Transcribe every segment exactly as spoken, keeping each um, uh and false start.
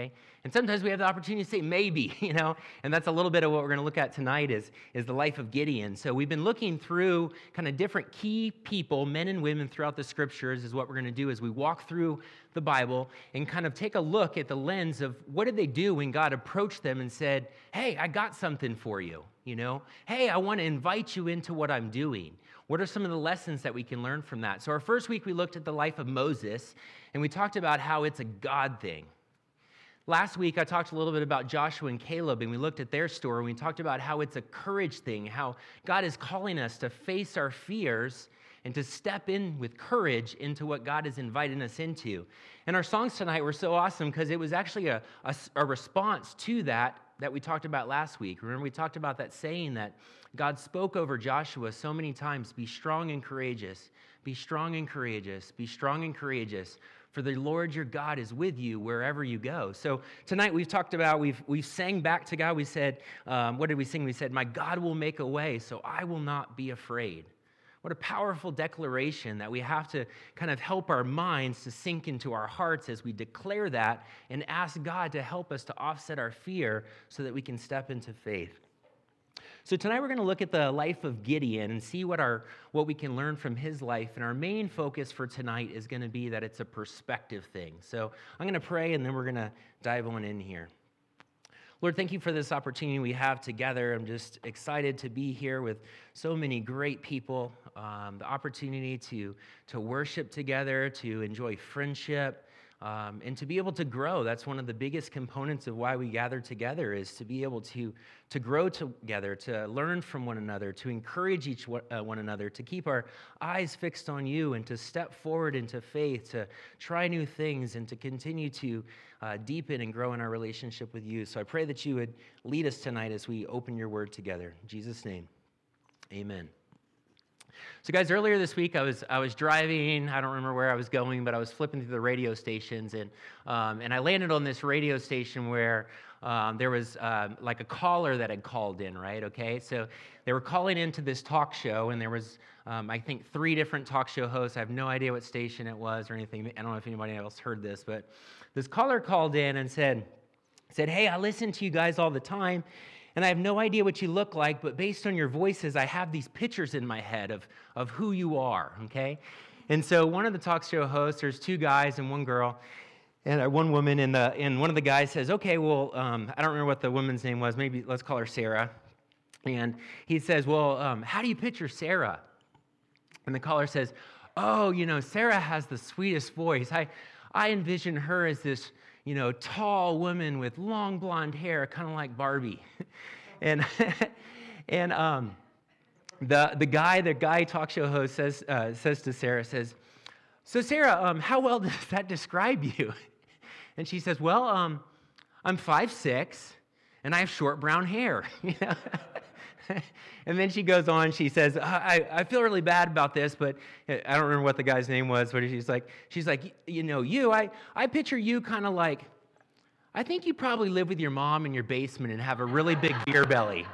okay? And sometimes we have the opportunity to say maybe, you know, and that's a little bit of what we're going to look at tonight is, is the life of Gideon. So we've been looking through kind of different key people, men and women throughout the scriptures is what we're going to do as we walk through the Bible and kind of take a look at the lens of what did they do when God approached them and said, hey, I got something for you, you know? Hey, I want to invite you into what I'm doing. What are some of the lessons that we can learn from that? So our first week, we looked at the life of Moses, and we talked about how it's a God thing. Last week, I talked a little bit about Joshua and Caleb, and we looked at their story, and we talked about how it's a courage thing, how God is calling us to face our fears and to step in with courage into what God is inviting us into. And our songs tonight were so awesome because it was actually a, a, a response to that that we talked about last week. Remember, we talked about that saying that God spoke over Joshua so many times, be strong and courageous, be strong and courageous, be strong and courageous, for the Lord your God is with you wherever you go. So tonight we've talked about, we've we've sang back to God. We said, um, what did we sing? We said, my God will make a way, so I will not be afraid. What a powerful declaration that we have to kind of help our minds to sink into our hearts as we declare that and ask God to help us to offset our fear so that we can step into faith. So tonight we're going to look at the life of Gideon and see what our what we can learn from his life. And our main focus for tonight is going to be that it's a perspective thing. So I'm going to pray and then we're going to dive on in here. Lord, thank you for this opportunity we have together. I'm just excited to be here with so many great people, um, the opportunity to, to worship together, to enjoy friendship, um, and to be able to grow. That's one of the biggest components of why we gather together is to be able to, to grow together, to learn from one another, to encourage each one, uh, one another, to keep our eyes fixed on you and to step forward into faith, to try new things and to continue to Uh, deepen and grow in our relationship with you. So I pray that you would lead us tonight as we open your word together. In Jesus' name, amen. So guys, earlier this week I was I was driving, I don't remember where I was going, but I was flipping through the radio stations, and um, and I landed on this radio station where um, there was uh, like a caller that had called in, right? Okay, so they were calling into this talk show, and there was um, I think three different talk show hosts. I have no idea what station it was or anything. I don't know if anybody else heard this, but this caller called in and said, said, hey, I listen to you guys all the time, and I have no idea what you look like, but based on your voices, I have these pictures in my head of, of who you are, okay? And so one of the talk show hosts, there's two guys and one girl, and uh, one woman, and, the, and one of the guys says, okay, well, um, I don't remember what the woman's name was, maybe let's call her Sarah. And he says, well, um, how do you picture Sarah? And the caller says, oh, you know, Sarah has the sweetest voice. I, I envision her as this, you know, tall woman with long blonde hair, kind of like Barbie. and and um, the the guy, the guy talk show host says uh, says to Sarah, says, so Sarah, um, how well does that describe you? And she says, well, um, I'm five six, and I have short brown hair. You know? And then she goes on, she says, I, I feel really bad about this, but I don't remember what the guy's name was, but she's like, she's like, you know, you, I, I picture you kind of like, I think you probably live with your mom in your basement and have a really big beer belly.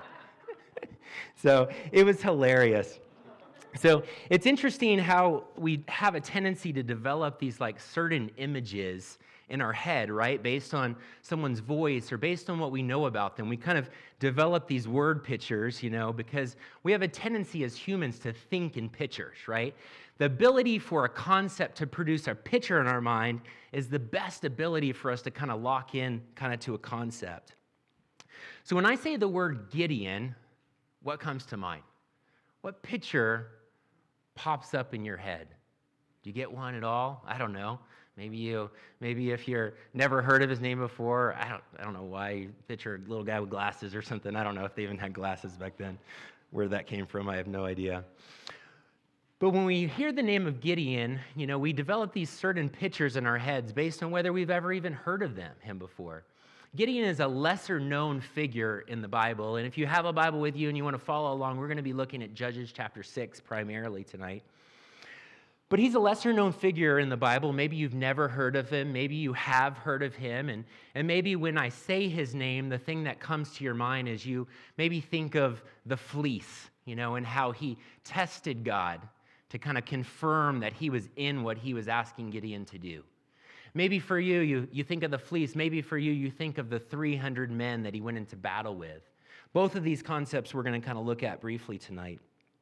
So it was hilarious. So it's interesting how we have a tendency to develop these like certain images in our head, right? Based on someone's voice or based on what we know about them. We kind of develop these word pictures, you know, because we have a tendency as humans to think in pictures, right? The ability for a concept to produce a picture in our mind is the best ability for us to kind of lock in kind of to a concept. So when I say the word Gideon, what comes to mind? What picture pops up in your head? Do you get one at all? I don't know. Maybe you, maybe if you're never heard of his name before, I don't, I don't know why you picture a little guy with glasses or something. I don't know if they even had glasses back then. Where that came from, I have no idea. But when we hear the name of Gideon, you know, we develop these certain pictures in our heads based on whether we've ever even heard of them, him before. Gideon is a lesser-known figure in the Bible, and if you have a Bible with you and you want to follow along, we're going to be looking at Judges chapter six primarily tonight. But he's a lesser-known figure in the Bible. Maybe you've never heard of him. Maybe you have heard of him. And, and maybe when I say his name, the thing that comes to your mind is you maybe think of the fleece, you know, and how he tested God to kind of confirm that he was in what he was asking Gideon to do. Maybe for you, you, you think of the fleece. Maybe for you, you think of the three hundred men that he went into battle with. Both of these concepts we're going to kind of look at briefly tonight.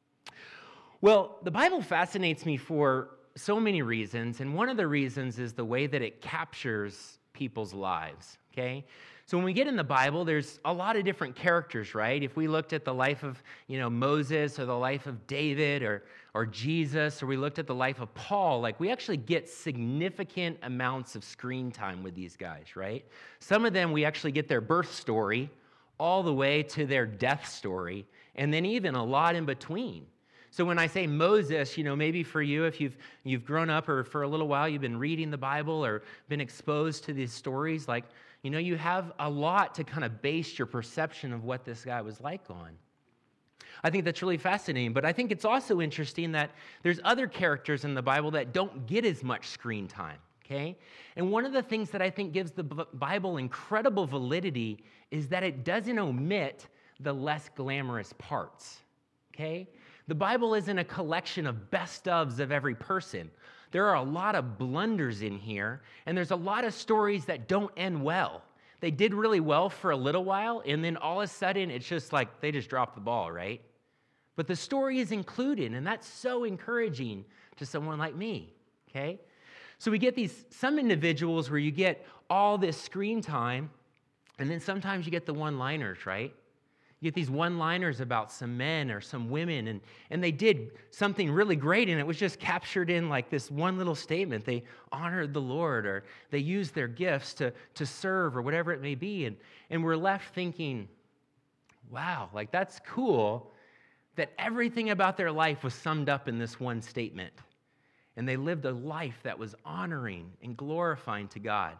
Well, the Bible fascinates me for so many reasons, and one of the reasons is the way that it captures people's lives, okay? So when we get in the Bible, there's a lot of different characters, right? If we looked at the life of, you know, Moses or the life of David or, or Jesus, or we looked at the life of Paul, like we actually get significant amounts of screen time with these guys, right? Some of them, we actually get their birth story all the way to their death story, and then even a lot in between. So when I say Moses, you know, maybe for you, if you've you've grown up or for a little while you've been reading the Bible or been exposed to these stories, like, you know, you have a lot to kind of base your perception of what this guy was like on. I think that's really fascinating, but I think it's also interesting that there's other characters in the Bible that don't get as much screen time, okay? And one of the things that I think gives the Bible incredible validity is that it doesn't omit the less glamorous parts, okay? The Bible isn't a collection of best ofs of every person. There are a lot of blunders in here, and there's a lot of stories that don't end well. They did really well for a little while, and then all of a sudden, it's just like they just dropped the ball, right? But the story is included, and that's so encouraging to someone like me, okay? So we get these, some individuals where you get all this screen time, and then sometimes you get the one-liners, right? You get these one-liners about some men or some women, and, and they did something really great, and it was just captured in like this one little statement. They honored the Lord, or they used their gifts to, to serve, or whatever it may be, and, and we're left thinking, wow, like that's cool that everything about their life was summed up in this one statement, and they lived a life that was honoring and glorifying to God.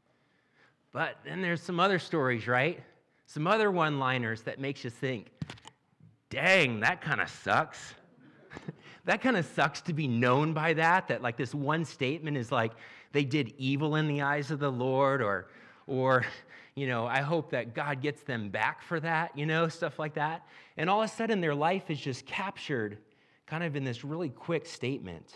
But then there's some other stories, right? Some other one-liners that makes you think, dang, that kind of sucks. That kind of sucks to be known by that, that like this one statement is like, they did evil in the eyes of the Lord, or, or, you know, I hope that God gets them back for that, you know, stuff like that. And all of a sudden, their life is just captured kind of in this really quick statement.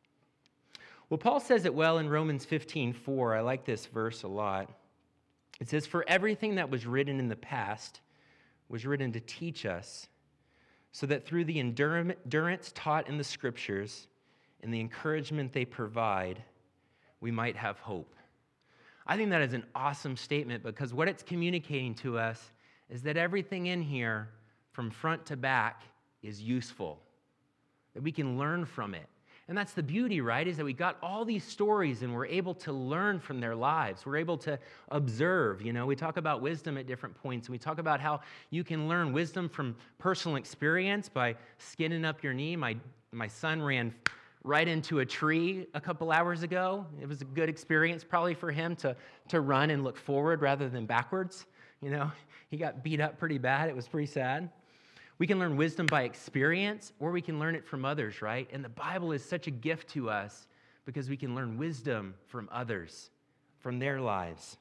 Well, Paul says it well in Romans fifteen four. I like this verse a lot. It says, for everything that was written in the past was written to teach us, so that through the endurance taught in the Scriptures and the encouragement they provide, we might have hope. I think that is an awesome statement, because what it's communicating to us is that everything in here, from front to back, is useful, that we can learn from it. And that's the beauty, right, is that we got all these stories and we're able to learn from their lives. We're able to observe. You know, we talk about wisdom at different points. We talk about how you can learn wisdom from personal experience by skinning up your knee. My, my son ran right into a tree a couple hours ago. It was a good experience probably for him to, to run and look forward rather than backwards. You know, he got beat up pretty bad. It was pretty sad. We can learn wisdom by experience, or we can learn it from others, right? And the Bible is such a gift to us because we can learn wisdom from others, from their lives.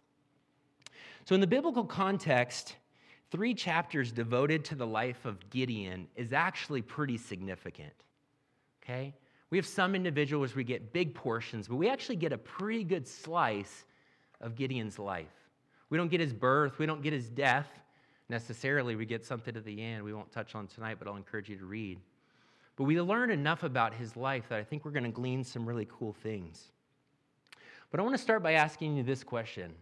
So in the biblical context, three chapters devoted to the life of Gideon is actually pretty significant, okay? We have some individuals we get big portions, but we actually get a pretty good slice of Gideon's life. We don't get his birth, we don't get his death, necessarily. We get something at the end we won't touch on tonight, but I'll encourage you to read. But we learn enough about his life that I think we're going to glean some really cool things. But I want to start by asking you this question.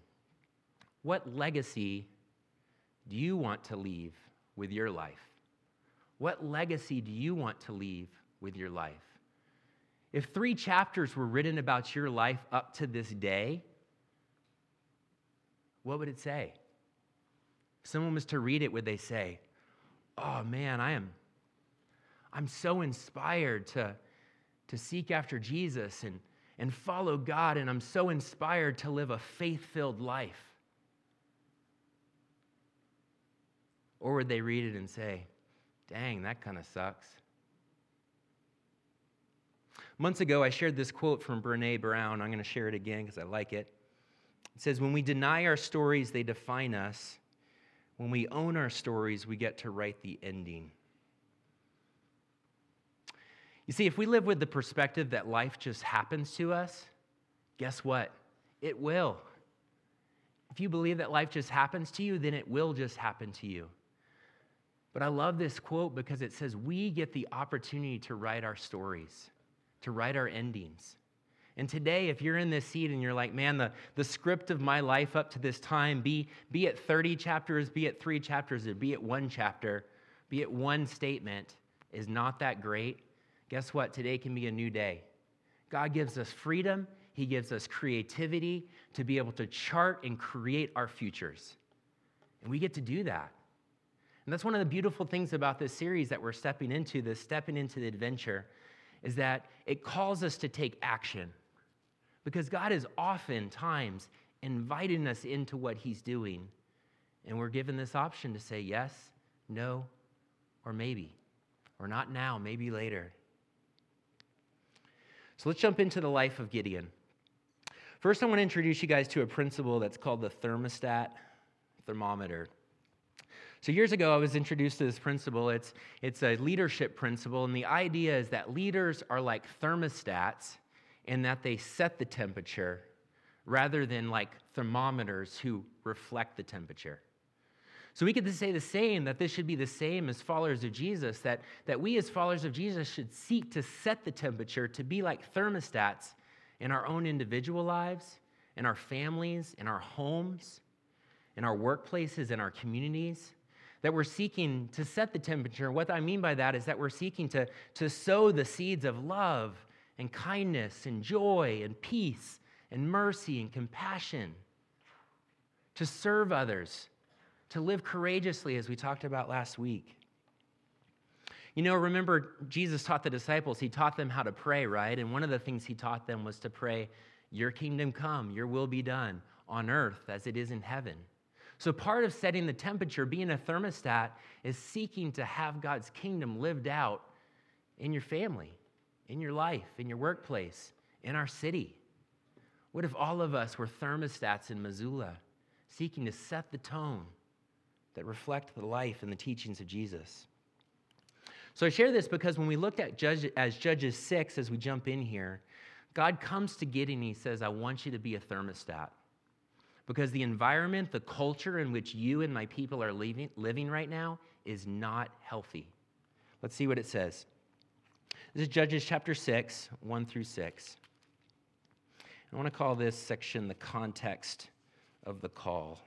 What legacy do you want to leave with your life? What legacy do you want to leave with your life? If three chapters were written about your life up to this day, what would it say? If someone was to read it, would they say, oh man, I am I'm so inspired to, to seek after Jesus and, and follow God, and I'm so inspired to live a faith-filled life? Or would they read it and say, dang, that kind of sucks? Months ago, I shared this quote from Brené Brown. I'm going to share it again because I like it. It says, when we deny our stories, they define us. When we own our stories, we get to write the ending. You see, if we live with the perspective that life just happens to us, guess what? It will. If you believe that life just happens to you, then it will just happen to you. But I love this quote because it says we get the opportunity to write our stories, to write our endings. And today, if you're in this seat and you're like, man, the, the script of my life up to this time, be, be it thirty chapters, be it three chapters, or be it one chapter, be it one statement, is not that great, guess what? Today can be a new day. God gives us freedom. He gives us creativity to be able to chart and create our futures. And we get to do that. And that's one of the beautiful things about this series that we're stepping into, this stepping into the adventure, is that it calls us to take action. Because God is oftentimes inviting us into what he's doing. And we're given this option to say yes, no, or maybe. Or not now, maybe later. So let's jump into the life of Gideon. First, I want to introduce you guys to a principle that's called the thermostat thermometer. So years ago, I was introduced to this principle. It's, it's a leadership principle, and the idea is that leaders are like thermostats in that they set the temperature rather than like thermometers who reflect the temperature. So we get to say the same, that this should be the same as followers of Jesus, that, that we as followers of Jesus should seek to set the temperature to be like thermostats in our own individual lives, in our families, in our homes, in our workplaces, in our communities, that we're seeking to set the temperature. What I mean by that is that we're seeking to, to sow the seeds of love and kindness and joy and peace and mercy and compassion, to serve others, to live courageously, as we talked about last week. You know, remember, Jesus taught the disciples, he taught them how to pray, right? And one of the things he taught them was to pray, your kingdom come, your will be done on earth as it is in heaven. So part of setting the temperature, being a thermostat, is seeking to have God's kingdom lived out in your family, in your life, in your workplace, in our city. What if all of us were thermostats in Missoula, seeking to set the tone that reflect the life and the teachings of Jesus? So I share this because when we looked at Judge, as Judges six, as we jump in here, God comes to Gideon and he says, I want you to be a thermostat. Because the environment, the culture in which you and my people are living, living right now is not healthy. Let's see what it says. This is Judges chapter six, one through six. I want to call this section the context of the call.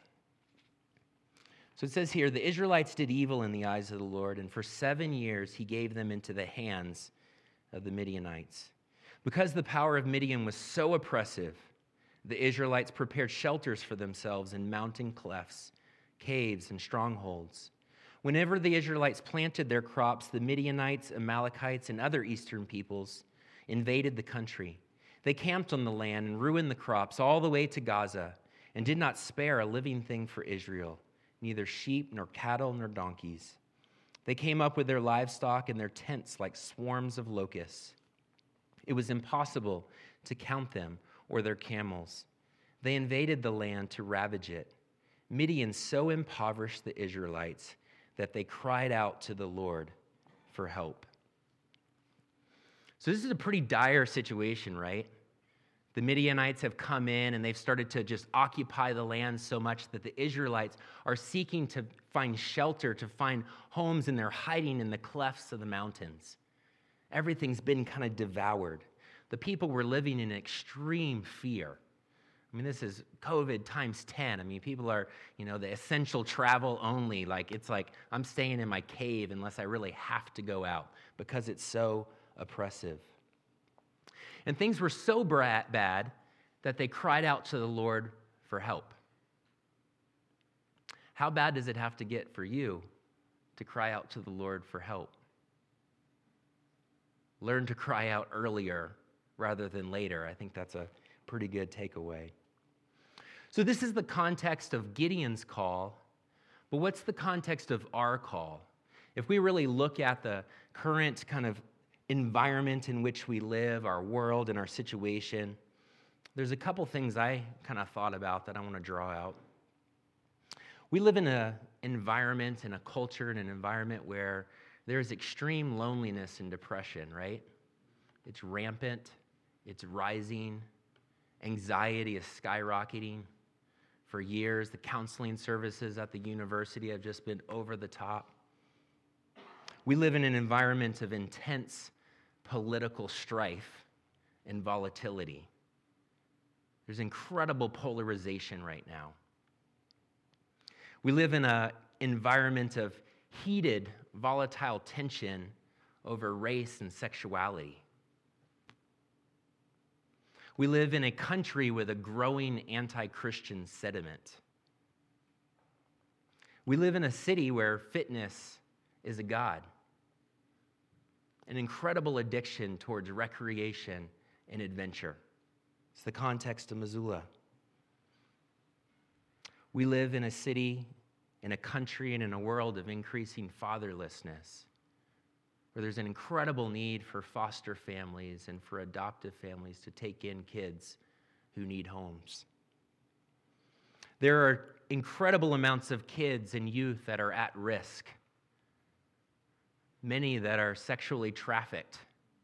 So it says here, the Israelites did evil in the eyes of the Lord, and for seven years he gave them into the hands of the Midianites. Because the power of Midian was so oppressive, the Israelites prepared shelters for themselves in mountain clefts, caves, and strongholds. Whenever the Israelites planted their crops, the Midianites, Amalekites, and other eastern peoples invaded the country. They camped on the land and ruined the crops all the way to Gaza and did not spare a living thing for Israel, neither sheep nor cattle nor donkeys. They came up with their livestock and their tents like swarms of locusts. It was impossible to count them or their camels. They invaded the land to ravage it. Midian so impoverished the Israelites that they cried out to the Lord for help. So this is a pretty dire situation, right? The Midianites have come in and they've started to just occupy the land so much that the Israelites are seeking to find shelter, to find homes, and they're hiding in the clefts of the mountains. Everything's been kind of devoured. The people were living in extreme fear. I mean, this is COVID times ten. I mean, people are, you know, the essential travel only. Like, it's like, I'm staying in my cave unless I really have to go out because it's so oppressive. And things were so bad that they cried out to the Lord for help. How bad does it have to get for you to cry out to the Lord for help? Learn to cry out earlier rather than later. I think that's a pretty good takeaway. So this is the context of Gideon's call, but what's the context of our call? If we really look at the current kind of environment in which we live, our world and our situation, there's a couple things I kind of thought about that I want to draw out. We live in an environment, in a culture, in an environment where there's extreme loneliness and depression, right? It's rampant. It's rising. Anxiety is skyrocketing. For years, the counseling services at the university have just been over the top. We live in an environment of intense political strife and volatility. There's incredible polarization right now. We live in an environment of heated, volatile tension over race and sexuality. We live in a country with a growing anti-Christian sentiment. We live in a city where fitness is a god, an incredible addiction towards recreation and adventure. It's the context of Missoula. We live in a city, in a country, and in a world of increasing fatherlessness, where there's an incredible need for foster families and for adoptive families to take in kids who need homes. There are incredible amounts of kids and youth that are at risk, many that are sexually trafficked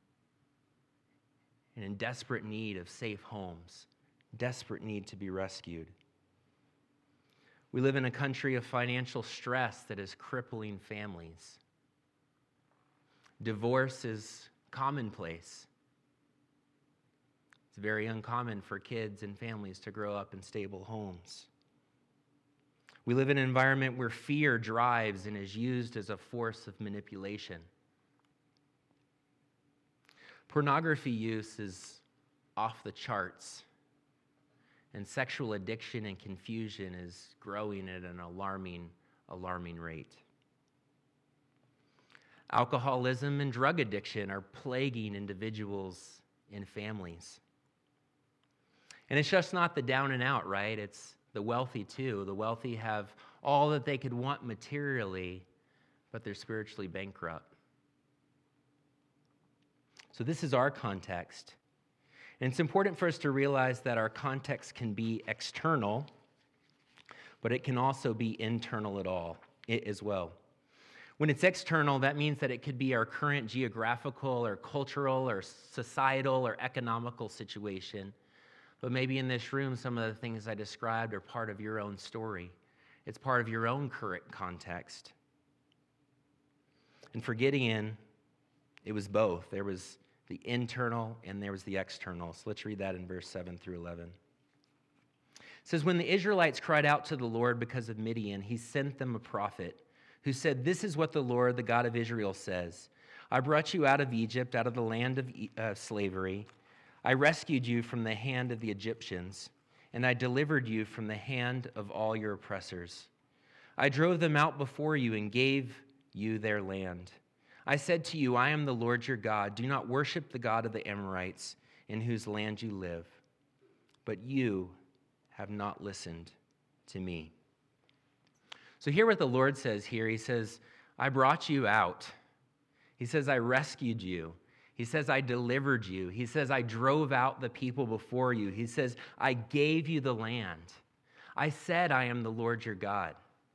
and in desperate need of safe homes, desperate need to be rescued. We live in a country of financial stress that is crippling families. Divorce is commonplace. It's very uncommon for kids and families to grow up in stable homes. We live in an environment where fear drives and is used as a force of manipulation. Pornography use is off the charts, and sexual addiction and confusion is growing at an alarming, alarming rate. Alcoholism and drug addiction are plaguing individuals and families. And it's just not the down and out, right? It's the wealthy too. The wealthy have all that they could want materially, but they're spiritually bankrupt. So this is our context. And it's important for us to realize that our context can be external, but it can also be internal at all, it as well. When it's external, that means that it could be our current geographical or cultural or societal or economical situation. But maybe in this room, some of the things I described are part of your own story. It's part of your own current context. And for Gideon, it was both. There was the internal and there was the external. So let's read that in verse seven through eleven. It says, when the Israelites cried out to the Lord because of Midian, he sent them a prophet who said, this is what the Lord, the God of Israel, says. I brought you out of Egypt, out of the land of uh, slavery. I rescued you from the hand of the Egyptians, and I delivered you from the hand of all your oppressors. I drove them out before you and gave you their land. I said to you, I am the Lord your God. Do not worship the God of the Amorites, in whose land you live. But you have not listened to me. So hear what the Lord says here. He says, I brought you out. He says, I rescued you. He says, I delivered you. He says, I drove out the people before you. He says, I gave you the land. I said, I am the Lord your God.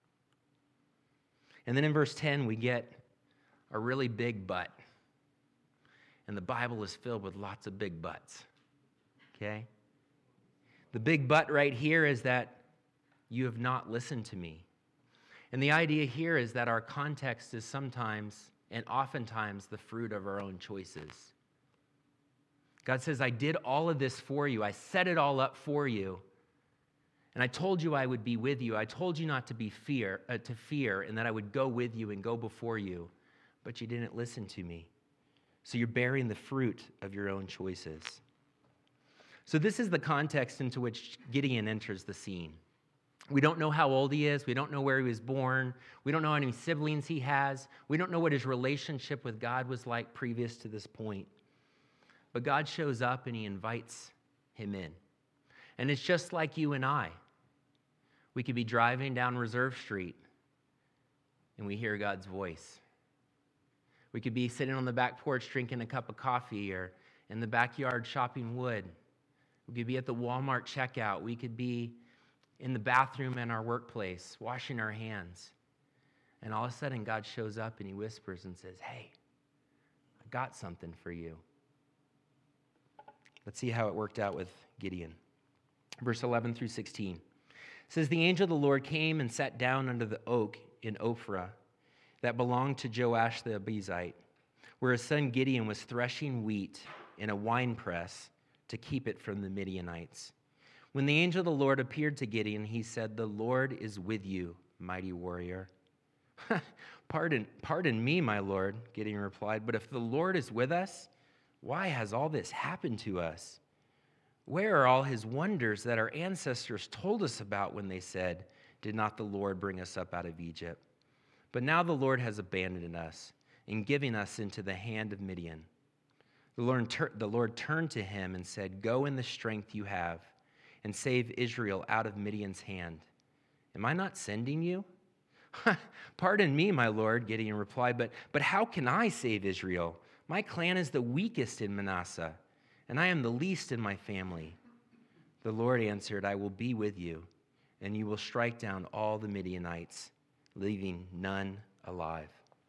And then in verse ten, we get a really big but. And the Bible is filled with lots of big buts. Okay? The big but right here is that you have not listened to me. And the idea here is that our context is sometimes and oftentimes the fruit of our own choices. God says, I did all of this for you. I set it all up for you. And I told you I would be with you. I told you not to be fear, uh, to fear, and that I would go with you and go before you. But you didn't listen to me. So you're bearing the fruit of your own choices. So this is the context into which Gideon enters the scene. We don't know how old he is. We don't know where he was born. We don't know how many siblings he has. We don't know what his relationship with God was like previous to this point. But God shows up and he invites him in. And it's just like you and I. We could be driving down Reserve Street and we hear God's voice. We could be sitting on the back porch drinking a cup of coffee or in the backyard chopping wood. We could be at the Walmart checkout. We could be in the bathroom in our workplace, washing our hands. And all of a sudden, God shows up and he whispers and says, hey, got something for you. Let's see how it worked out with Gideon. verse eleven through sixteen. It says, the angel of the Lord came and sat down under the oak in Ophrah that belonged to Joash the Abiezrite, where his son Gideon was threshing wheat in a winepress to keep it from the Midianites. When the angel of the Lord appeared to Gideon, he said, the Lord is with you, mighty warrior. pardon, pardon me, my Lord, Gideon replied, but if the Lord is with us, why has all this happened to us? Where are all his wonders that our ancestors told us about when they said, did not the Lord bring us up out of Egypt? But now the Lord has abandoned us and given us into the hand of Midian. The Lord, tur- the Lord turned to him and said, go in the strength you have and save Israel out of Midian's hand. Am I not sending you? Pardon me, my Lord, Gideon replied, but, but how can I save Israel? My clan is the weakest in Manasseh, and I am the least in my family. The Lord answered, I will be with you, and you will strike down all the Midianites, leaving none alive.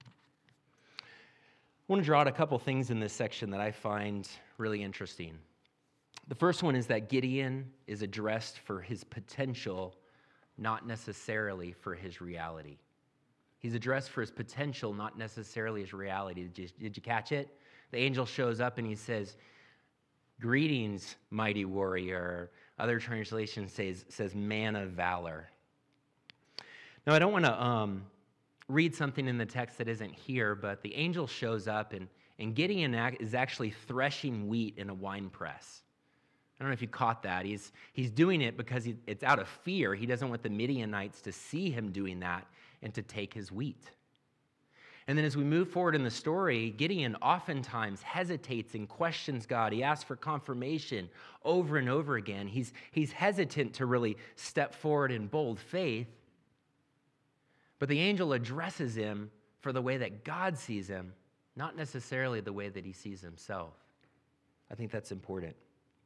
I want to draw out a couple things in this section that I find really interesting. The first one is that Gideon is addressed for his potential, not necessarily for his reality. He's addressed for his potential, not necessarily his reality. Did you, did you catch it? The angel shows up and he says, greetings, mighty warrior. Other translations says, says man of valor. Now, I don't want to um, read something in the text that isn't here, but the angel shows up and, and Gideon is actually threshing wheat in a wine press. I don't know if you caught that. He's, he's doing it because he, it's out of fear. He doesn't want the Midianites to see him doing that and to take his wheat. And then as we move forward in the story, Gideon oftentimes hesitates and questions God. He asks for confirmation over and over again. He's, he's hesitant to really step forward in bold faith. But the angel addresses him for the way that God sees him, not necessarily the way that he sees himself. I think that's important.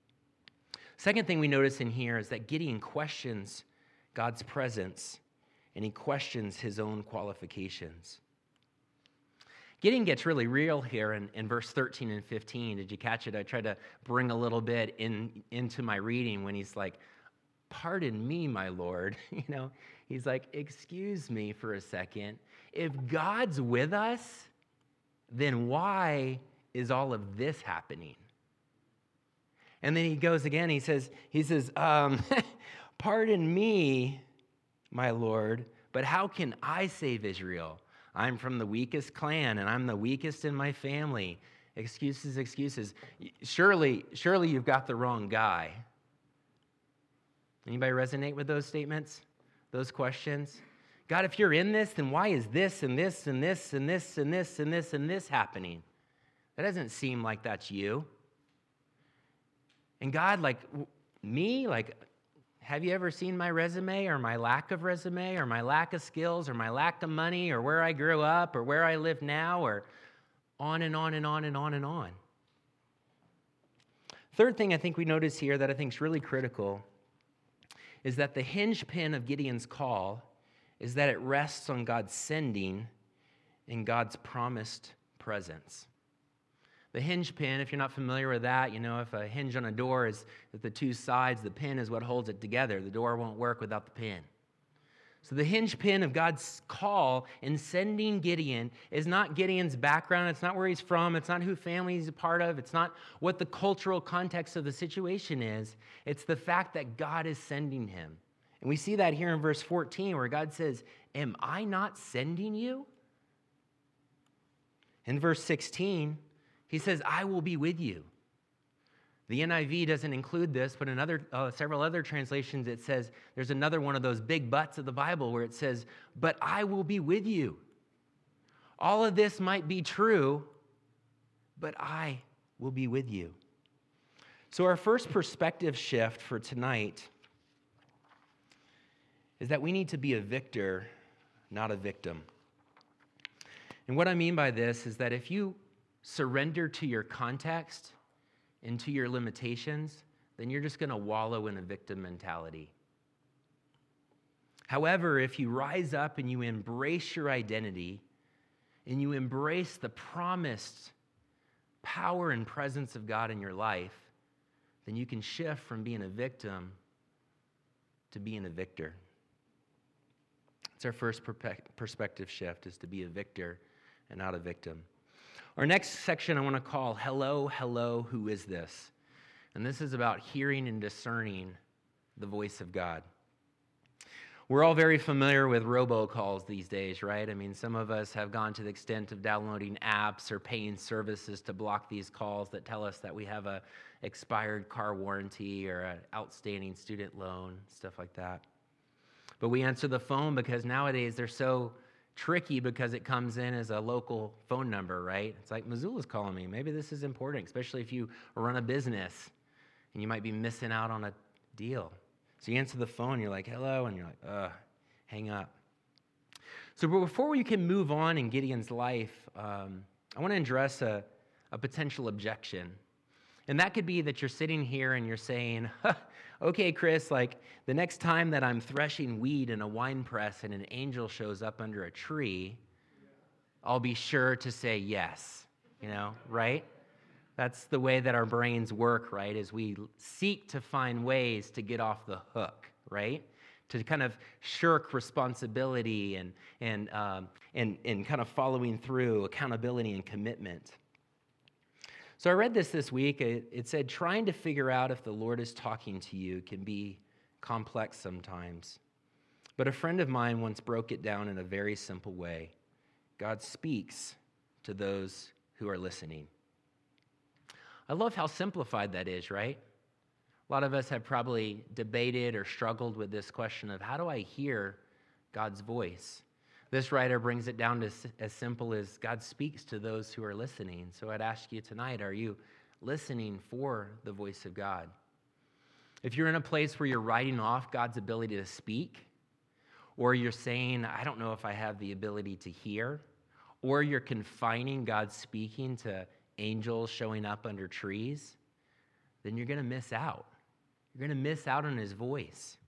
Second thing we notice in here is that Gideon questions God's presence and he questions his own qualifications. Gideon gets really real here in, in verse thirteen and fifteen. Did you catch it? I tried to bring a little bit in into my reading when he's like, pardon me, my Lord. You know, he's like, excuse me for a second. If God's with us, then why is all of this happening? And then he goes again, he says, he says, um, pardon me, my Lord, but how can I save Israel? I'm from the weakest clan, and I'm the weakest in my family. Excuses, excuses. Surely, surely you've got the wrong guy. Anybody resonate with those statements, those questions? God, if you're in this, then why is this and this and this and this and this and this and this happening? That doesn't seem like that's you. And God, like me, like, have you ever seen my resume or my lack of resume or my lack of skills or my lack of money or where I grew up or where I live now or on and on and on and on and on? Third thing I think we notice here that I think is really critical is that the hinge pin of Gideon's call is that it rests on God's sending and God's promised presence. The hinge pin, if you're not familiar with that, you know, if a hinge on a door is at the two sides, the pin is what holds it together. The door won't work without the pin. So the hinge pin of God's call in sending Gideon is not Gideon's background. It's not where he's from. It's not who family he's a part of. It's not what the cultural context of the situation is. It's the fact that God is sending him. And we see that here in verse fourteen where God says, am I not sending you? In verse sixteen, he says, I will be with you. The N I V doesn't include this, but in other, uh, several other translations it says, there's another one of those big buts of the Bible where it says, but I will be with you. All of this might be true, but I will be with you. So our first perspective shift for tonight is that we need to be a victor, not a victim. And what I mean by this is that if you surrender to your context and to your limitations, then you're just going to wallow in a victim mentality. However, if you rise up and you embrace your identity and you embrace the promised power and presence of God in your life, then you can shift from being a victim to being a victor. It's our first perspective shift, is to be a victor and not a victim. Our next section I want to call Hello, Hello, Who Is This? And this is about hearing and discerning the voice of God. We're all very familiar with robocalls these days, right? I mean, some of us have gone to the extent of downloading apps or paying services to block these calls that tell us that we have a expired car warranty or an outstanding student loan, stuff like that. But we answer the phone because nowadays they're so tricky because it comes in as a local phone number, right? It's like, Missoula's calling me. Maybe this is important, especially if you run a business and you might be missing out on a deal. So you answer the phone, you're like, hello, and you're like, ugh, hang up. So before we can move on in Gideon's life, um, I want to address a, a potential objection. And that could be that you're sitting here and you're saying, huh, okay, Chris, like the next time that I'm threshing wheat in a wine press and an angel shows up under a tree, I'll be sure to say yes, you know, right? That's the way that our brains work, right? Is we seek to find ways to get off the hook, right? To kind of shirk responsibility and and um, and and kind of following through, accountability and commitment. So I read this this week. It, it said, trying to figure out if the Lord is talking to you can be complex sometimes. But a friend of mine once broke it down in a very simple way. God speaks to those who are listening. I love how simplified that is, right? A lot of us have probably debated or struggled with this question of how do I hear God's voice? This writer brings it down to as simple as God speaks to those who are listening. So I'd ask you tonight, are you listening for the voice of God? If you're in a place where you're writing off God's ability to speak, or you're saying, I don't know if I have the ability to hear, or you're confining God's speaking to angels showing up under trees, then you're going to miss out. You're going to miss out on his voice.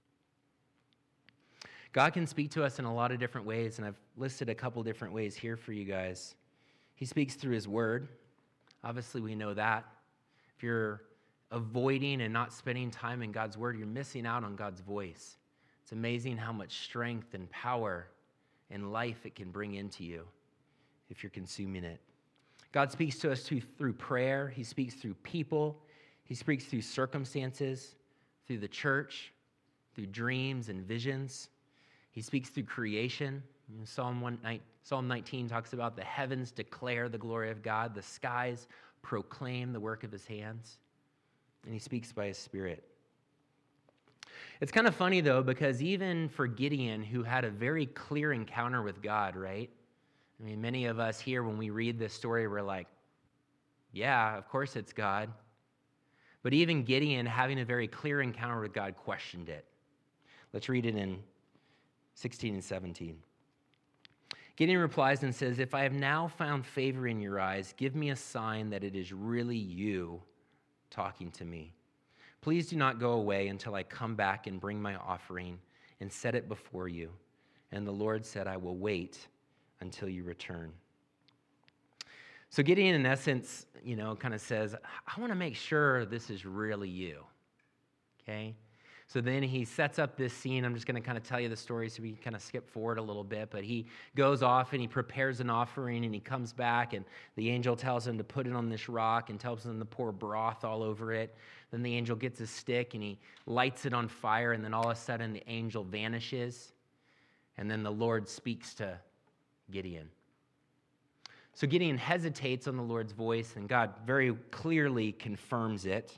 God can speak to us in a lot of different ways, and I've listed a couple different ways here for you guys. He speaks through his word. Obviously, we know that. If you're avoiding and not spending time in God's word, you're missing out on God's voice. It's amazing how much strength and power and life it can bring into you if you're consuming it. God speaks to us through, through prayer. He speaks through people. He speaks through circumstances, through the church, through dreams and visions. He speaks through creation. You know, Psalm one, Psalm nineteen talks about the heavens declare the glory of God. The skies proclaim the work of his hands. And he speaks by his Spirit. It's kind of funny, though, because even for Gideon, who had a very clear encounter with God, right? I mean, many of us here, when we read this story, we're like, yeah, of course it's God. But even Gideon, having a very clear encounter with God, questioned it. Let's read it in sixteen and seventeen. Gideon replies and says, if I have now found favor in your eyes, give me a sign that it is really you talking to me. Please do not go away until I come back and bring my offering and set it before you. And the Lord said, I will wait until you return. So Gideon, in essence, you know, kind of says, I want to make sure this is really you, okay? So then he sets up this scene. I'm just going to kind of tell you the story so we can kind of skip forward a little bit. But he goes off and he prepares an offering and he comes back and the angel tells him to put it on this rock and tells him to pour broth all over it. Then the angel gets a stick and he lights it on fire, and then all of a sudden the angel vanishes. And then the Lord speaks to Gideon. So Gideon hesitates on the Lord's voice, and God very clearly confirms it.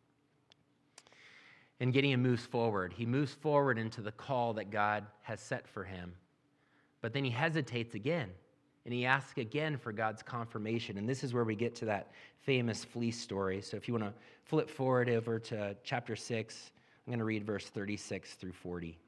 And Gideon moves forward. He moves forward into the call that God has set for him. But then he hesitates again, and he asks again for God's confirmation. And this is where we get to that famous fleece story. So if you want to flip forward over to chapter six, I'm going to read verse thirty-six through forty.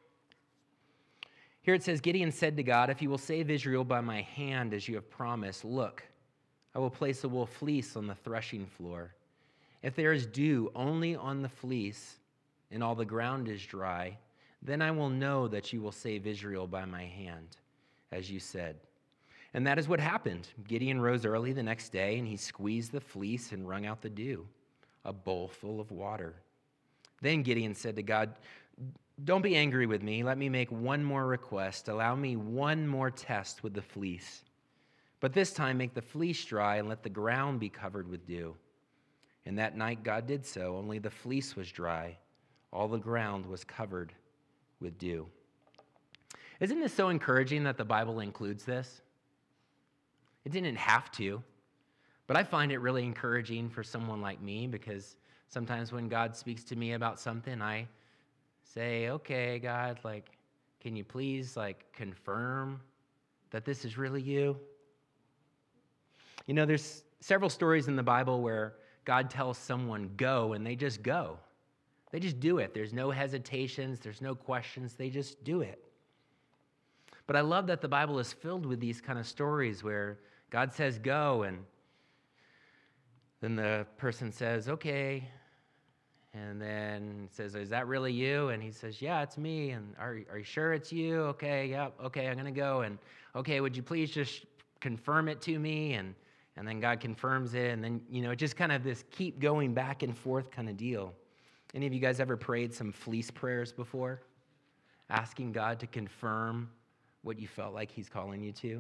Here it says, Gideon said to God, if you will save Israel by my hand as you have promised, look, I will place a wool fleece on the threshing floor. If there is dew only on the fleece and all the ground is dry, then I will know that you will save Israel by my hand, as you said. And that is what happened. Gideon rose early the next day, and he squeezed the fleece and wrung out the dew, a bowl full of water. Then Gideon said to God, Don't be angry with me. Let me make one more request. Allow me one more test with the fleece. But this time make the fleece dry and let the ground be covered with dew. And that night God did so, only the fleece was dry. All the ground was covered with dew. Isn't this so encouraging that the Bible includes this? It didn't have to, but I find it really encouraging for someone like me, because sometimes when God speaks to me about something, I say, okay, God, like, can you please, like, confirm that this is really you? You know, there's several stories in the Bible where God tells someone go, and they just go. They just do it. There's no hesitations. There's no questions. They just do it. But I love that the Bible is filled with these kind of stories where God says go, and then the person says, okay, and then says, is that really you? And he says, yeah, it's me. And are, are you sure it's you? Okay, yep, okay, I'm going to go. And okay, would you please just confirm it to me? And and then God confirms it. And then, you know, just kind of this keep going back and forth kind of deal. Any of you guys ever prayed some fleece prayers before? Asking God to confirm what you felt like he's calling you to?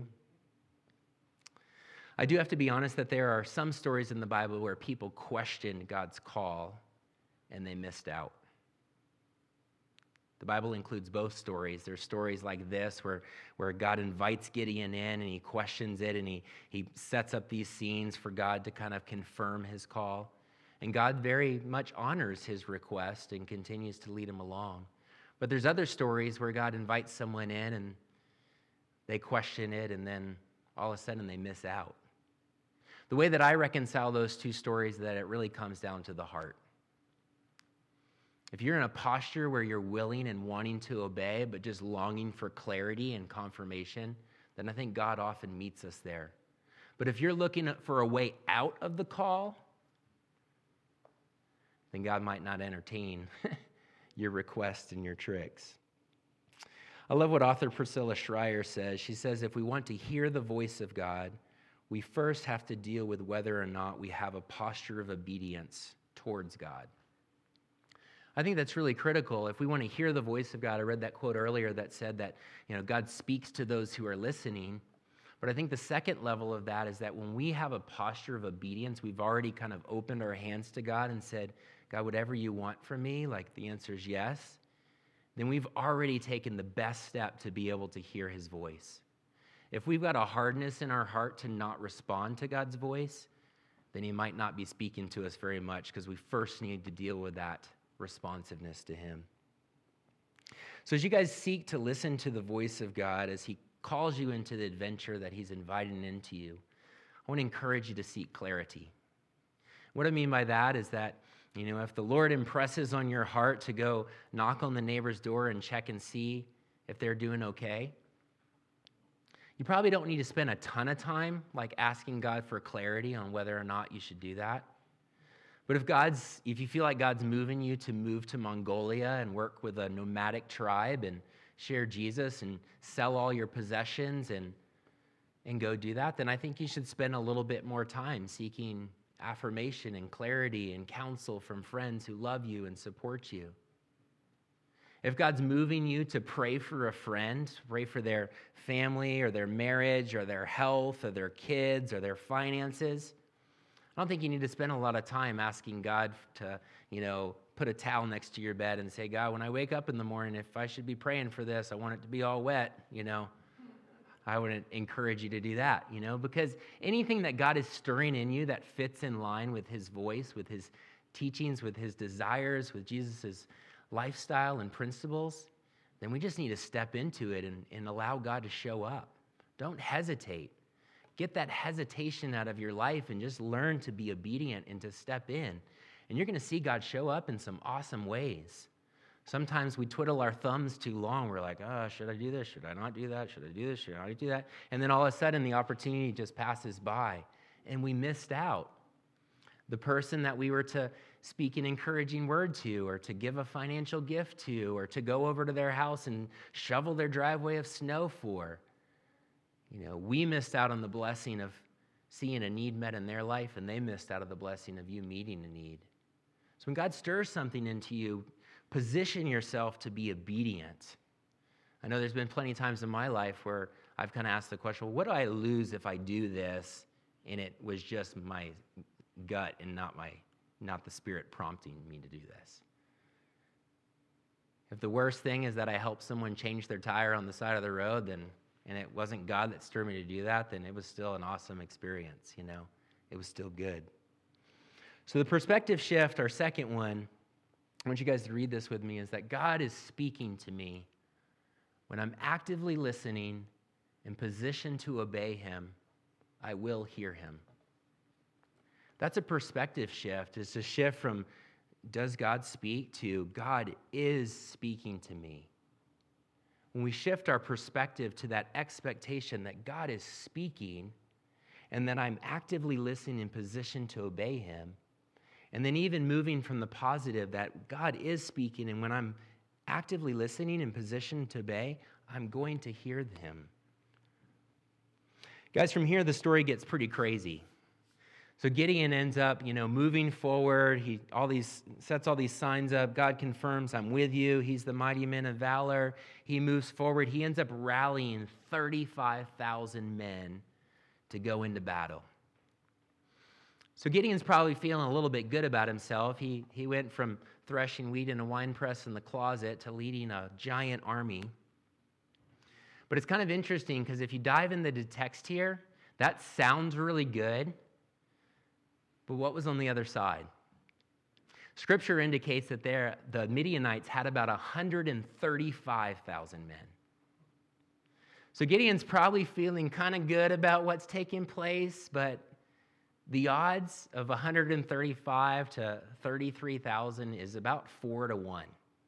I do have to be honest that there are some stories in the Bible where people questioned God's call and they missed out. The Bible includes both stories. There's stories like this where, where God invites Gideon in and he questions it, and he, he sets up these scenes for God to kind of confirm his call. And God very much honors his request and continues to lead him along. But there's other stories where God invites someone in and they question it, and then all of a sudden they miss out. The way that I reconcile those two stories is that it really comes down to the heart. If you're in a posture where you're willing and wanting to obey, but just longing for clarity and confirmation, then I think God often meets us there. But if you're looking for a way out of the call, then God might not entertain your requests and your tricks. I love what author Priscilla Schreier says. She says, if we want to hear the voice of God, we first have to deal with whether or not we have a posture of obedience towards God. I think that's really critical. If we want to hear the voice of God, I read that quote earlier that said that, you know, God speaks to those who are listening. But I think the second level of that is that when we have a posture of obedience, we've already kind of opened our hands to God and said, God, whatever you want from me, like the answer is yes, then we've already taken the best step to be able to hear his voice. If we've got a hardness in our heart to not respond to God's voice, then he might not be speaking to us very much, because we first need to deal with that responsiveness to him. So as you guys seek to listen to the voice of God as he calls you into the adventure that he's inviting into you, I want to encourage you to seek clarity. What I mean by that is that, you know, if the Lord impresses on your heart to go knock on the neighbor's door and check and see if they're doing okay, you probably don't need to spend a ton of time like asking God for clarity on whether or not you should do that. But if God's, if you feel like God's moving you to move to Mongolia and work with a nomadic tribe and share Jesus and sell all your possessions and, and go do that, then I think you should spend a little bit more time seeking affirmation and clarity and counsel from friends who love you and support you. If God's moving you to pray for a friend, pray for their family or their marriage or their health or their kids or their finances, I don't think you need to spend a lot of time asking God to, you know, put a towel next to your bed and say, God, when I wake up in the morning, if I should be praying for this, I want it to be all wet, you know. I would encourage you to do that, you know, because anything that God is stirring in you that fits in line with his voice, with his teachings, with his desires, with Jesus' lifestyle and principles, then we just need to step into it and, and allow God to show up. Don't hesitate. Get that hesitation out of your life and just learn to be obedient and to step in. And you're going to see God show up in some awesome ways. Sometimes we twiddle our thumbs too long. We're like, oh, should I do this? Should I not do that? Should I do this? Should I not do that? And then all of a sudden the opportunity just passes by and we missed out. The person that we were to speak an encouraging word to, or to give a financial gift to, or to go over to their house and shovel their driveway of snow for. You know, we missed out on the blessing of seeing a need met in their life, and they missed out of the blessing of you meeting a need. So when God stirs something into you, Position yourself to be obedient. I know there's been plenty of times in my life where I've kind of asked the question, well, what do I lose if I do this? And it was just my gut and not my, not the Spirit prompting me to do this. If the worst thing is that I help someone change their tire on the side of the road, then, and it wasn't God that stirred me to do that, then it was still an awesome experience, you know? It was still good. So the perspective shift, our second one, I want you guys to read this with me, is that God is speaking to me when I'm actively listening and positioned to obey him. I will hear him. That's a perspective shift. It's a shift from does God speak to God is speaking to me. When we shift our perspective to that expectation that God is speaking and that I'm actively listening and positioned to obey him, and then even moving from the positive that God is speaking, and when I'm actively listening and positioned to obey, I'm going to hear him. Guys, from here, the story gets pretty crazy. So Gideon ends up, you know, moving forward. He all these sets all these signs up. God confirms, I'm with you. He's the mighty man of valor. He moves forward. He ends up rallying thirty-five thousand men to go into battle. So Gideon's probably feeling a little bit good about himself. He, he went from threshing wheat in a wine press in the closet to leading a giant army. But it's kind of interesting because if you dive into the text here, that sounds really good. But what was on the other side? Scripture indicates that there, the Midianites had about one hundred thirty-five thousand men. So Gideon's probably feeling kind of good about what's taking place, but the odds of one hundred thirty-five to thirty-three thousand is about four to one.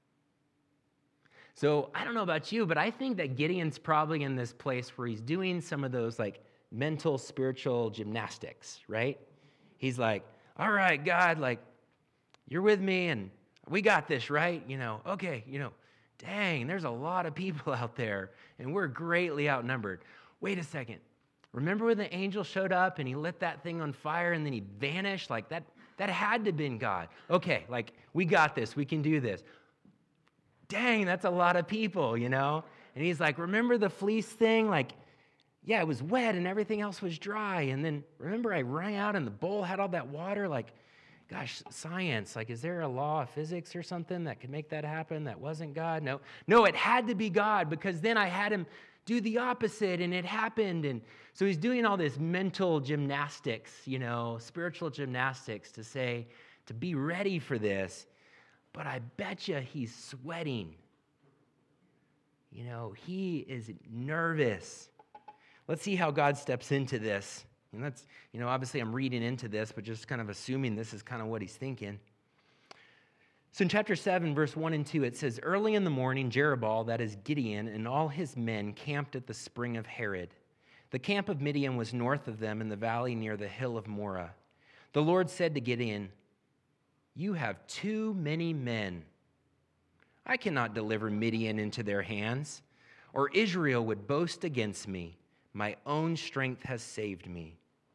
So I don't know about you, but I think that Gideon's probably in this place where he's doing some of those like mental, spiritual gymnastics, right? He's like, all right, God, like, you're with me and we got this, right? You know, okay, you know, dang, there's a lot of people out there and we're greatly outnumbered. Wait a second. Remember when the angel showed up and he lit that thing on fire and then he vanished? Like that, that had to have been God. Okay, like we got this. We can do this. Dang, that's a lot of people, you know? And he's like, remember the fleece thing? Like, yeah, it was wet and everything else was dry. And then remember I ran out and the bowl had all that water? Like, gosh, science. Like, is there a law of physics or something that could make that happen that wasn't God? No, no, it had to be God because then I had him do the opposite and it happened. And so he's doing all this mental gymnastics, you know, spiritual gymnastics to say, to be ready for this. But I bet you he's sweating. You know, he is nervous. Let's see how God steps into this. And that's, you know, obviously I'm reading into this, but just kind of assuming this is kind of what he's thinking. So in chapter seven, verse one and two, it says, early in the morning, Jerubbaal, that is Gideon, and all his men camped at the spring of Harod. The camp of Midian was north of them in the valley near the hill of Moreh. The Lord said to Gideon, you have too many men. I cannot deliver Midian into their hands, or Israel would boast against me. My own strength has saved me.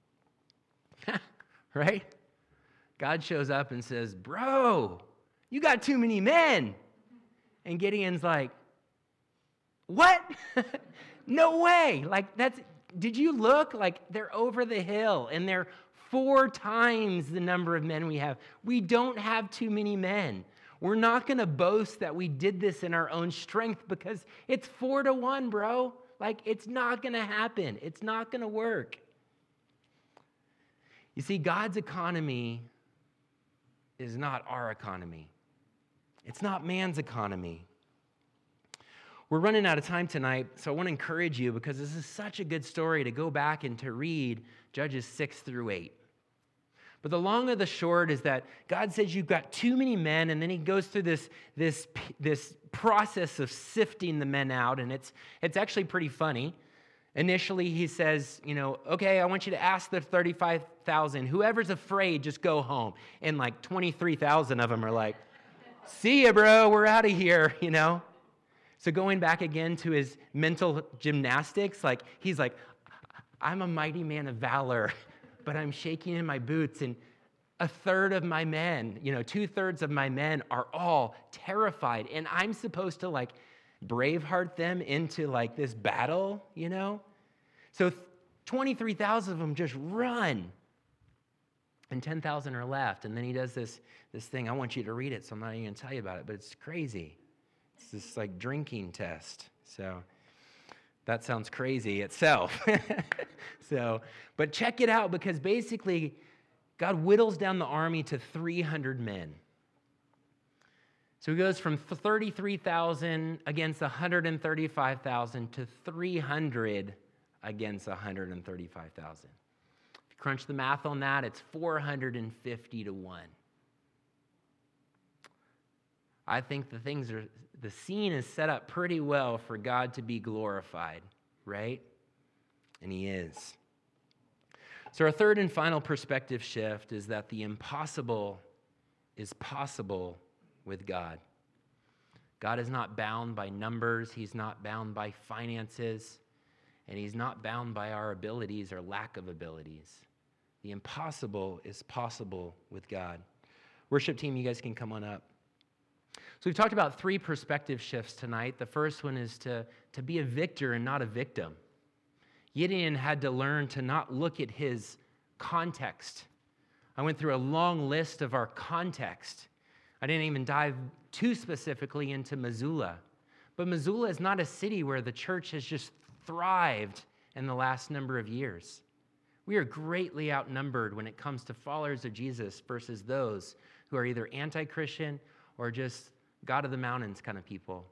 Right? God shows up and says, bro, you got too many men. And Gideon's like, what? No way. Like, that's, did you look? Like, they're over the hill and they're four times the number of men we have. We don't have too many men. We're not going to boast that we did this in our own strength because it's four to one, bro. Like, it's not going to happen. It's not going to work. You see, God's economy is not our economy. It's not man's economy. We're running out of time tonight, so I want to encourage you because this is such a good story to go back and to read Judges six through eight. But the long of the short is that God says you've got too many men, and then he goes through this, this, this process of sifting the men out, and it's, it's actually pretty funny. Initially, he says, you know, okay, I want you to ask the thirty-five thousand. Whoever's afraid, just go home. And like twenty-three thousand of them are like, see ya, bro, we're out of here, you know? So going back again to his mental gymnastics, like he's like, I'm a mighty man of valor, but I'm shaking in my boots, and A third of my men, you know, two thirds of my men are all terrified. And I'm supposed to like braveheart them into like this battle, you know? So twenty-three thousand of them just run. And ten thousand are left. And then he does this, this thing. I want you to read it, so I'm not even going to tell you about it, but it's crazy. It's this like drinking test. So that sounds crazy itself. so, but check it out, because basically God whittles down the army to three hundred men. So he goes from thirty-three thousand against one hundred thirty-five thousand to three hundred against one hundred thirty-five thousand. If you crunch the math on that, it's four hundred fifty to one. I think the things are, the scene is set up pretty well for God to be glorified, right? And he is. So our third and final perspective shift is that the impossible is possible with God. God is not bound by numbers. He's not bound by finances. And he's not bound by our abilities or lack of abilities. The impossible is possible with God. Worship team, you guys can come on up. So we've talked about three perspective shifts tonight. The first one is to, to be a victor and not a victim. Gideon had to learn to not look at his context. I went through a long list of our context. I didn't even dive too specifically into Missoula. But Missoula is not a city where the church has just thrived in the last number of years. We are greatly outnumbered when it comes to followers of Jesus versus those who are either anti-Christian or just God of the mountains kind of people.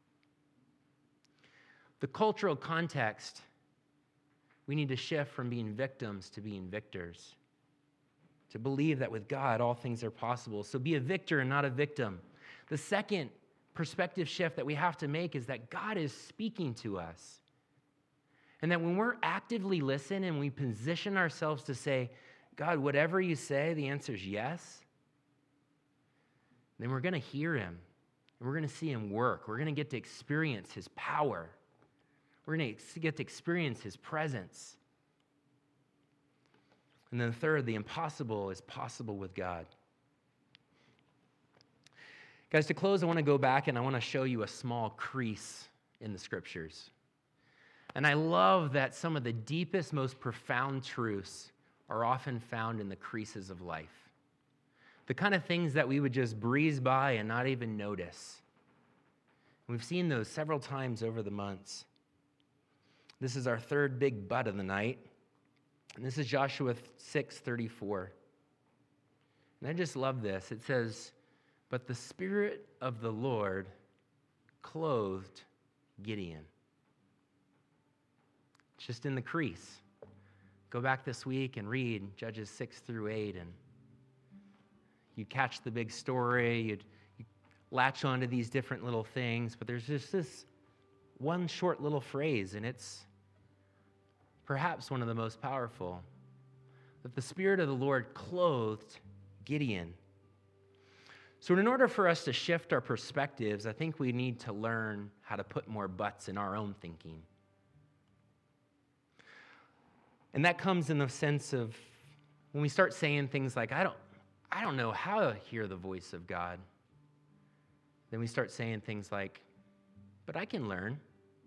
The cultural context, we need to shift from being victims to being victors. To believe that with God, all things are possible. So be a victor and not a victim. The second perspective shift that we have to make is that God is speaking to us. And that when we're actively listening and we position ourselves to say, God, whatever you say, the answer is yes, then we're going to hear him. And we're going to see him work. We're going to get to experience his power. We're going to get to experience his presence. And then third, the impossible is possible with God. Guys, to close, I want to go back and I want to show you a small crease in the scriptures. And I love that some of the deepest, most profound truths are often found in the creases of life. The kind of things that we would just breeze by and not even notice. We've seen those several times over the months. This is our third big butt of the night. And this is Joshua six thirty-four. And I just love this. It says, but the Spirit of the Lord clothed Gideon. It's just in the crease. Go back this week and read Judges six through eight, and you catch the big story. You'd, you latch onto these different little things, but there's just this one short little phrase, and it's perhaps one of the most powerful, that the Spirit of the Lord clothed Gideon. So in order for us to shift our perspectives, I think we need to learn how to put more butts in our own thinking. And that comes in the sense of when we start saying things like, I don't, I don't know how to hear the voice of God. Then we start saying things like, but I can learn.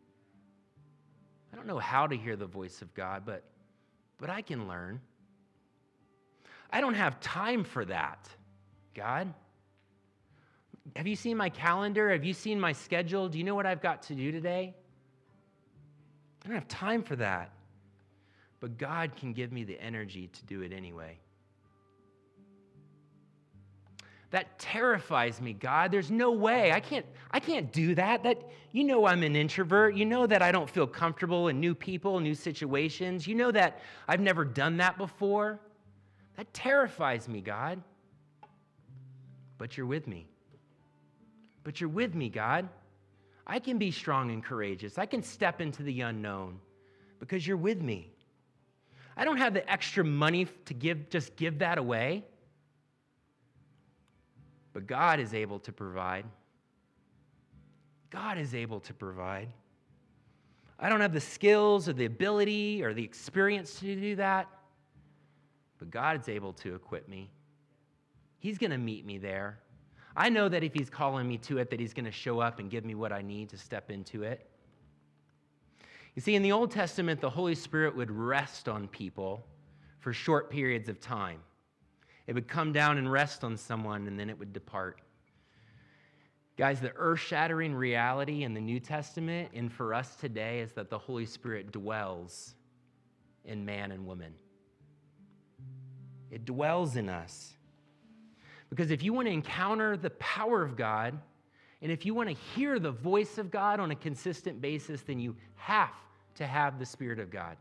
I don't know how to hear the voice of God, but, but I can learn. I don't have time for that, God. Have you seen my calendar? Have you seen my schedule? Do you know what I've got to do today? I don't have time for that. But God can give me the energy to do it anyway. That terrifies me, God. There's no way. I can't, I can't do that. That you know I'm an introvert. You know that I don't feel comfortable in new people, new situations. You know that I've never done that before. That terrifies me, God. But you're with me. But you're with me, God. I can be strong and courageous. I can step into the unknown because you're with me. I don't have the extra money to give, just give that away. But God is able to provide. God is able to provide. I don't have the skills or the ability or the experience to do that. But God is able to equip me. He's going to meet me there. I know that if he's calling me to it, that he's going to show up and give me what I need to step into it. You see, in the Old Testament, the Holy Spirit would rest on people for short periods of time. It would come down and rest on someone, and then it would depart. Guys, the earth-shattering reality in the New Testament and for us today is that the Holy Spirit dwells in man and woman. It dwells in us. Because if you want to encounter the power of God, and if you want to hear the voice of God on a consistent basis, then you have to have the Spirit of God.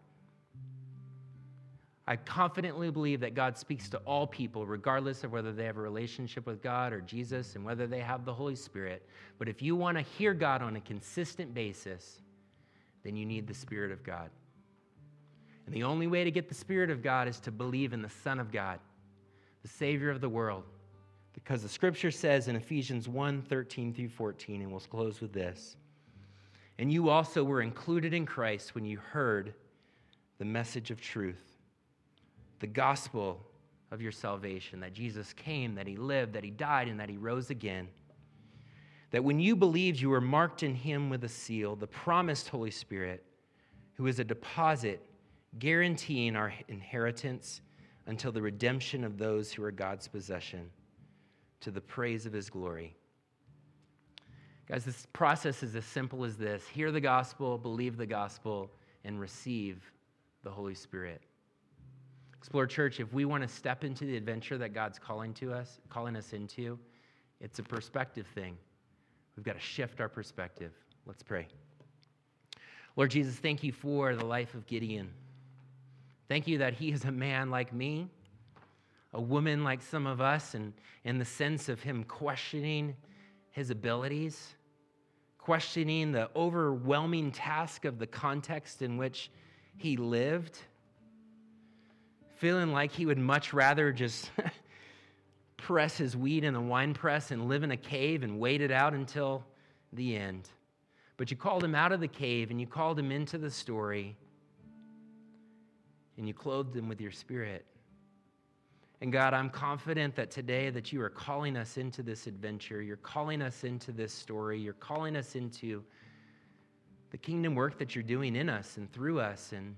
I confidently believe that God speaks to all people, regardless of whether they have a relationship with God or Jesus and whether they have the Holy Spirit. But if you want to hear God on a consistent basis, then you need the Spirit of God. And the only way to get the Spirit of God is to believe in the Son of God, the Savior of the world. Because the Scripture says in Ephesians one, thirteen through fourteen, and we'll close with this, and you also were included in Christ when you heard the message of truth, the gospel of your salvation, that Jesus came, that he lived, that he died, and that he rose again. That when you believed, you were marked in him with a seal, the promised Holy Spirit, who is a deposit guaranteeing our inheritance until the redemption of those who are God's possession, to the praise of his glory. Guys, this process is as simple as this. Hear the gospel, believe the gospel, and receive the Holy Spirit. Explore Church, if we want to step into the adventure that God's calling to us, calling us into, it's a perspective thing. We've got to shift our perspective. Let's pray. Lord Jesus, thank you for the life of Gideon. Thank you that he is a man like me, a woman like some of us, and in the sense of him questioning his abilities, questioning the overwhelming task of the context in which he lived, feeling like he would much rather just press his wheat in the wine press and live in a cave and wait it out until the end. But you called him out of the cave and you called him into the story and you clothed him with your Spirit. And God, I'm confident that today that you are calling us into this adventure. You're calling us into this story. You're calling us into the kingdom work that you're doing in us and through us. And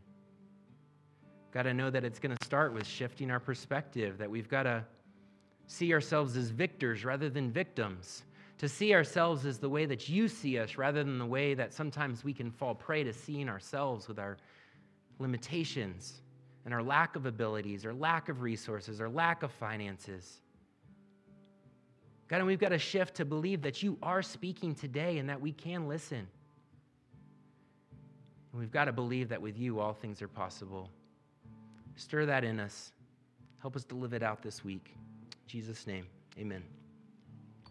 God, I know that it's going to start with shifting our perspective, that we've got to see ourselves as victors rather than victims, to see ourselves as the way that you see us rather than the way that sometimes we can fall prey to seeing ourselves with our limitations and our lack of abilities, our lack of resources, our lack of finances. God, and we've got to shift to believe that you are speaking today and that we can listen. And we've got to believe that with you all things are possible. Stir that in us. Help us to live it out this week. In Jesus' name, amen.